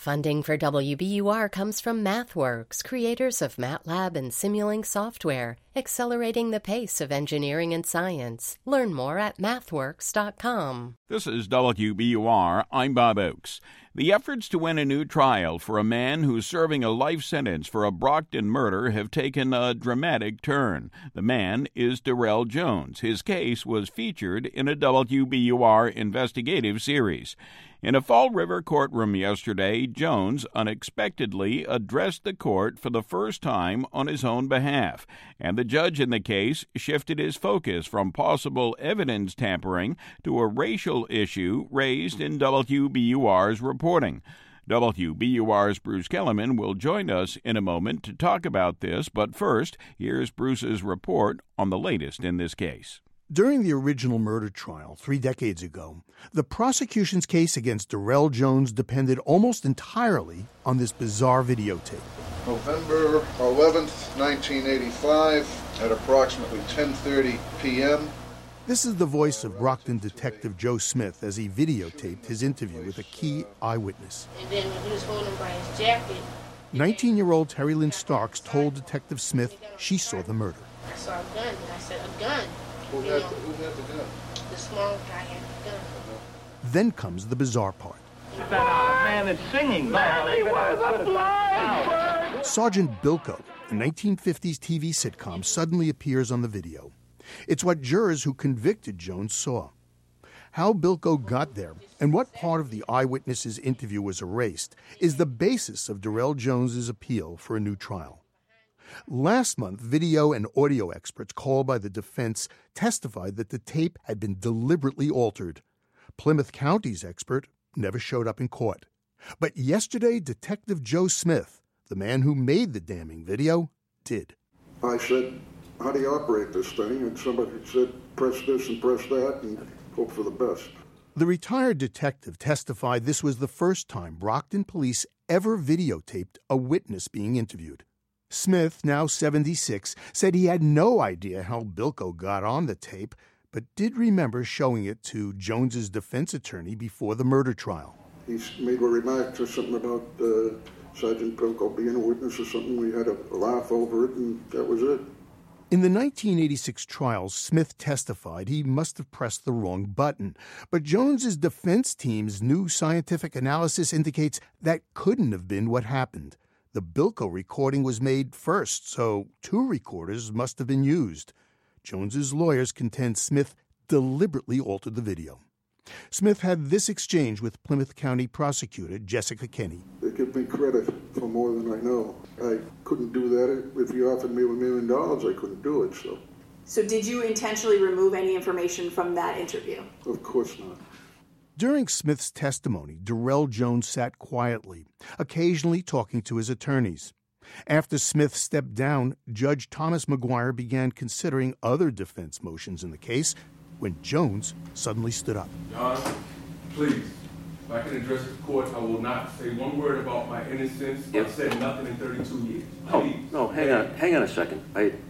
Funding for WBUR comes from MathWorks, creators of MATLAB and Simulink software, accelerating the pace of engineering and science. Learn more at mathworks.com. This is WBUR. I'm Bob Oakes. The efforts to win a new trial for a man who's serving a life sentence for a Brockton murder have taken a dramatic turn. The man is Darrell Jones. His case was featured in a WBUR investigative series. In a Fall River courtroom yesterday, Jones unexpectedly addressed the court for the first time on his own behalf, and the judge in the case shifted his focus from possible evidence tampering to a racial issue raised in WBUR's reporting. WBUR's Bruce Kellerman will join us in a moment to talk about this, but first, here's Bruce's report on the latest in this case. During the original murder trial 3 decades ago, the prosecution's case against Darrell Jones depended almost entirely on this bizarre videotape. November 11th, 1985, at approximately 10:30 p.m. This is the voice of Brockton detective Joe Smith as he videotaped his interview with a key eyewitness. And then when he was holding him by his jacket... 19-year-old Terry Lynn Starks told Detective Smith she saw the murder. I saw a gun, and I said, a gun. Who had the gun? The small guy had the gun. Then comes the bizarre part. That man is singing. He was a blind. Sergeant Bilko, a 1950s TV sitcom, suddenly appears on the video. It's what jurors who convicted Jones saw. How Bilko got there and what part of the eyewitness's interview was erased is the basis of Darrell Jones's appeal for a new trial. Last month, video and audio experts called by the defense testified that the tape had been deliberately altered. Plymouth County's expert never showed up in court. But yesterday, Detective Joe Smith, the man who made the damning video, did. I said, how do you operate this thing? And somebody said, press this and press that and hope for the best. The retired detective testified this was the first time Brockton police ever videotaped a witness being interviewed. Smith, now 76, said he had no idea how Bilko got on the tape, but did remember showing it to Jones's defense attorney before the murder trial. He made a remark to something about Sergeant Bilko being a witness or something. We had a laugh over it, and that was it. In the 1986 trial, Smith testified he must have pressed the wrong button, but Jones's defense team's new scientific analysis indicates that couldn't have been what happened. The Bilko recording was made first, so 2 recorders must have been used. Jones's lawyers contend Smith deliberately altered the video. Smith had this exchange with Plymouth County prosecutor Jessica Kenny. They give me credit for more than I know. I couldn't do that. If you offered me $1 million, I couldn't do it, so. So did you intentionally remove any information from that interview? Of course not. During Smith's testimony, Darrell Jones sat quietly, occasionally talking to his attorneys. After Smith stepped down, Judge Thomas McGuire began considering other defense motions in the case when Jones suddenly stood up. John, please, if I can address the court, I will not say one word about my innocence. Yep. I've said nothing in 32 years. Please. No, hang on a second.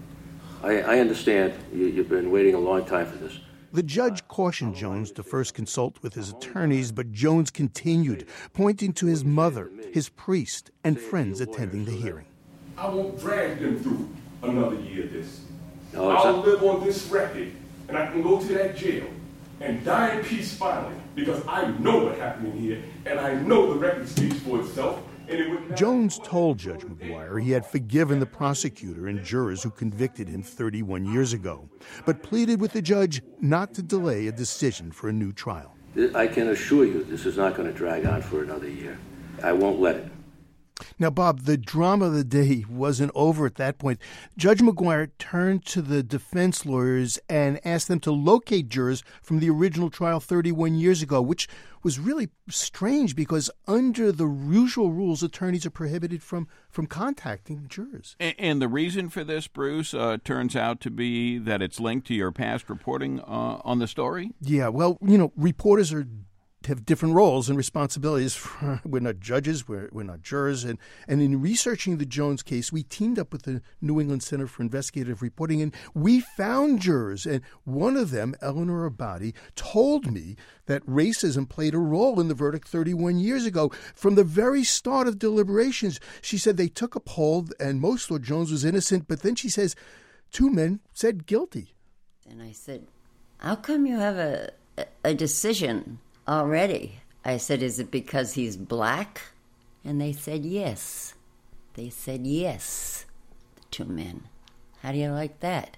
I understand you've been waiting a long time for this. The judge cautioned Jones to first consult with his attorneys, but Jones continued, pointing to his mother, his priest, and friends attending the hearing. I won't drag them through another year of this. No, I'll live on this record, and I can go to that jail and die in peace finally, because I know what happened in here, and I know the record speaks for itself. Jones told Judge McGuire he had forgiven the prosecutor and jurors who convicted him 31 years ago, but pleaded with the judge not to delay a decision for a new trial. I can assure you this is not going to drag on for another year. I won't let it. Now, Bob, the drama of the day wasn't over at that point. Judge McGuire turned to the defense lawyers and asked them to locate jurors from the original trial 31 years ago, which was really strange because under the usual rules, attorneys are prohibited from contacting jurors. And the reason for this, Bruce, turns out to be that it's linked to your past reporting on the story? Yeah, well, reporters are have different roles and responsibilities. We're not judges, we're not jurors. And in researching the Jones case, we teamed up with the New England Center for Investigative Reporting, and we found jurors. And one of them, Eleanor Abadi, told me that racism played a role in the verdict 31 years ago. From the very start of deliberations, she said they took a poll and most thought Jones was innocent, but then she says 2 men said guilty. And I said, how come you have a decision already? I said, is it because he's black? And they said yes. They said yes, the 2 men. How do you like that?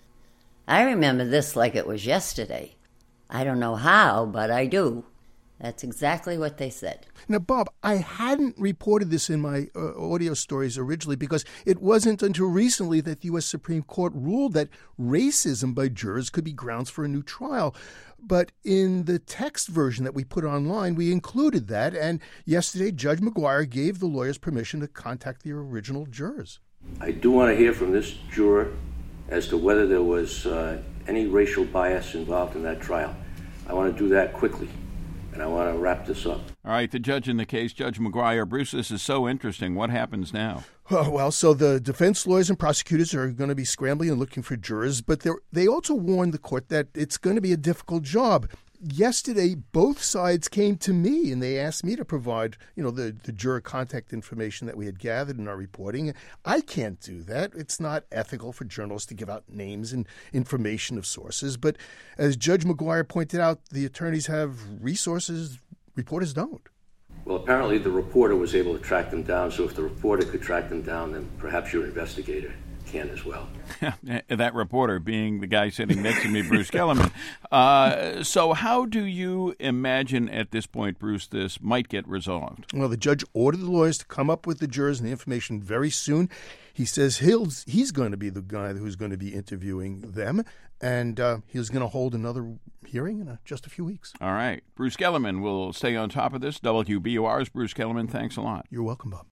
I remember this like it was yesterday. I don't know how, but I do. That's exactly what they said. Now, Bob, I hadn't reported this in my audio stories originally because it wasn't until recently that the U.S. Supreme Court ruled that racism by jurors could be grounds for a new trial. But in the text version that we put online, we included that. And yesterday, Judge McGuire gave the lawyers permission to contact the original jurors. I do want to hear from this juror as to whether there was any racial bias involved in that trial. I want to do that quickly. And I want to wrap this up. All right, the judge in the case, Judge McGuire. Bruce, this is so interesting. What happens now? Well, so the defense lawyers and prosecutors are going to be scrambling and looking for jurors, but they also warned the court that it's going to be a difficult job. Yesterday, both sides came to me and they asked me to provide, the juror contact information that we had gathered in our reporting. I can't do that. It's not ethical for journalists to give out names and information of sources. But as Judge McGuire pointed out, the attorneys have resources reporters don't. Well, apparently the reporter was able to track them down, so if the reporter could track them down, then perhaps your investigator can as well. That reporter being the guy sitting next to me, Bruce Kellerman. So how do you imagine at this point, Bruce, this might get resolved? Well, the judge ordered the lawyers to come up with the jurors and the information very soon. He says he's going to be the guy who's going to be interviewing them, and he's going to hold another hearing in just a few weeks. All right. Bruce Kellerman will stay on top of this. WBUR's Bruce Kellerman, thanks a lot. You're welcome, Bob.